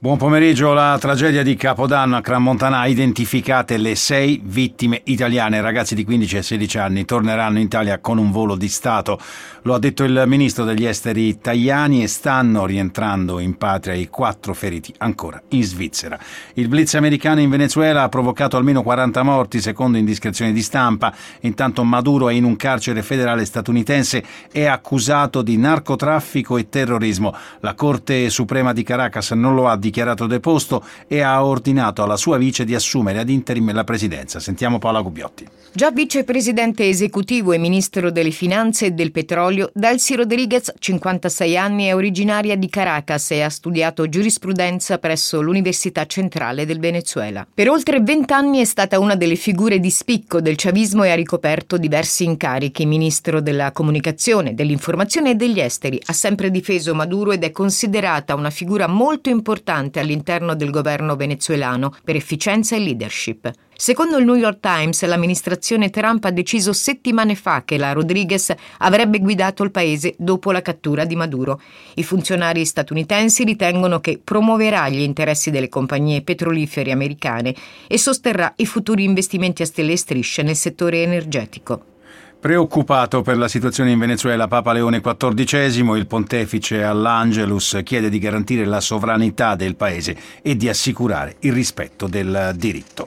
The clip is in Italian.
Buon pomeriggio. La tragedia di Capodanno a Crans-Montana ha identificate le 6 vittime italiane. Ragazzi di 15 e 16 anni torneranno in Italia con un volo di Stato. Lo ha detto il ministro degli esteri Tajani, e stanno rientrando in patria i 4 feriti ancora in Svizzera. Il blitz americano in Venezuela ha provocato almeno 40 morti, secondo indiscrezioni di stampa. Intanto Maduro è in un carcere federale statunitense, è accusato di narcotraffico e terrorismo. La Corte Suprema di Caracas non lo ha dichiarato deposto e ha ordinato alla sua vice di assumere ad interim la presidenza. Sentiamo Paola Gubbiotti. Già vicepresidente esecutivo e ministro delle finanze e del petrolio, Delcy Rodriguez, 56 anni, è originaria di Caracas e ha studiato giurisprudenza presso l'Università Centrale del Venezuela. Per oltre 20 anni è stata una delle figure di spicco del chavismo e ha ricoperto diversi incarichi. Ministro della comunicazione, dell'informazione e degli esteri. Ha sempre difeso Maduro ed è considerata una figura molto importante all'interno del governo venezuelano per efficienza e leadership. Secondo il New York Times, l'amministrazione Trump ha deciso settimane fa che la Rodriguez avrebbe guidato il paese dopo la cattura di Maduro. I funzionari statunitensi ritengono che promuoverà gli interessi delle compagnie petrolifere americane e sosterrà i futuri investimenti a stelle e strisce nel settore energetico. Preoccupato per la situazione in Venezuela, Papa Leone XIV, il pontefice all'Angelus, chiede di garantire la sovranità del paese e di assicurare il rispetto del diritto.